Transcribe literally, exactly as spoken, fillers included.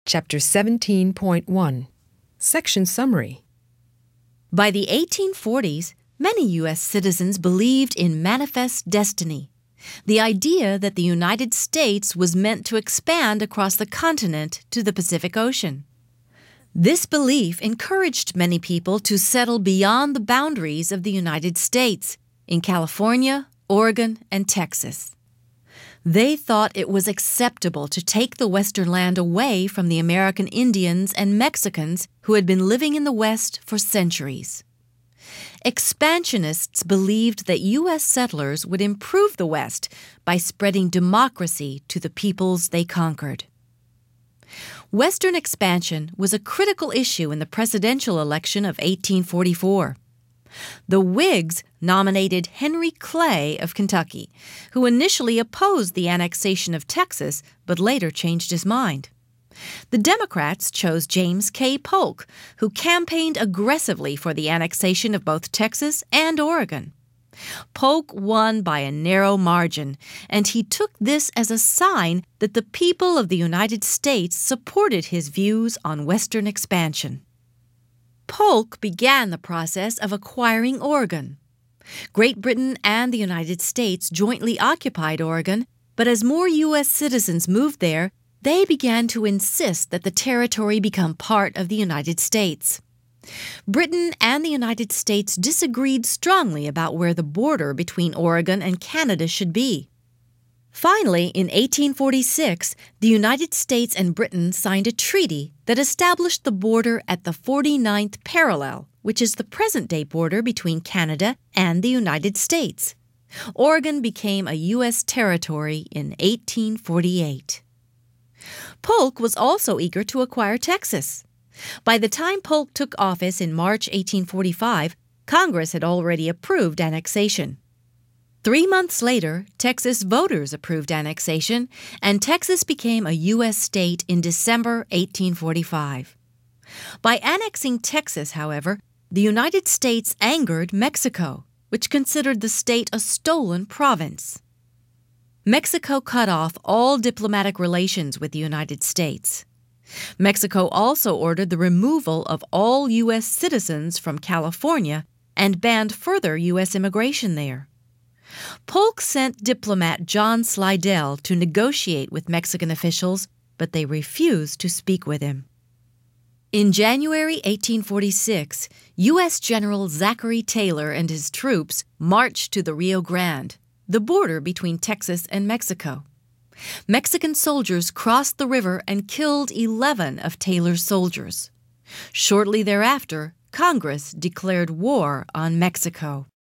Chapter seventeen point one, Section Summary. By the eighteen forties, many U S citizens believed in manifest destiny, the idea that the United States was meant to expand across the continent to the Pacific Ocean. This belief encouraged many people to settle beyond the boundaries of the United States, in California, Oregon, and Texas. They thought it was acceptable to take the Western land away from the American Indians and Mexicans who had been living in the West for centuries. Expansionists believed that U S settlers would improve the West by spreading democracy to the peoples they conquered. Western expansion was a critical issue in the presidential election of eighteen forty-four. The Whigs nominated Henry Clay of Kentucky, who initially opposed the annexation of Texas but later changed his mind. The Democrats chose James K. Polk, who campaigned aggressively for the annexation of both Texas and Oregon. Polk won by a narrow margin, and he took this as a sign that the people of the United States supported his views on Western expansion. Polk began the process of acquiring Oregon. Great Britain and the United States jointly occupied Oregon, but as more U S citizens moved there, they began to insist that the territory become part of the United States. Britain and the United States disagreed strongly about where the border between Oregon and Canada should be. Finally, in eighteen forty-six, the United States and Britain signed a treaty that established the border at the forty-ninth parallel, which is the present-day border between Canada and the United States. Oregon became a U S territory in eighteen forty-eight. Polk was also eager to acquire Texas. By the time Polk took office in March eighteen forty-five, Congress had already approved annexation. Three months later, Texas voters approved annexation, and Texas became a U S state in December eighteen forty-five. By annexing Texas, however, the United States angered Mexico, which considered the state a stolen province. Mexico cut off all diplomatic relations with the United States. Mexico also ordered the removal of all U S citizens from California and banned further U S immigration there. Polk sent diplomat John Slidell to negotiate with Mexican officials, but they refused to speak with him. In January eighteen forty-six, U S General Zachary Taylor and his troops marched to the Rio Grande, the border between Texas and Mexico. Mexican soldiers crossed the river and killed eleven of Taylor's soldiers. Shortly thereafter, Congress declared war on Mexico.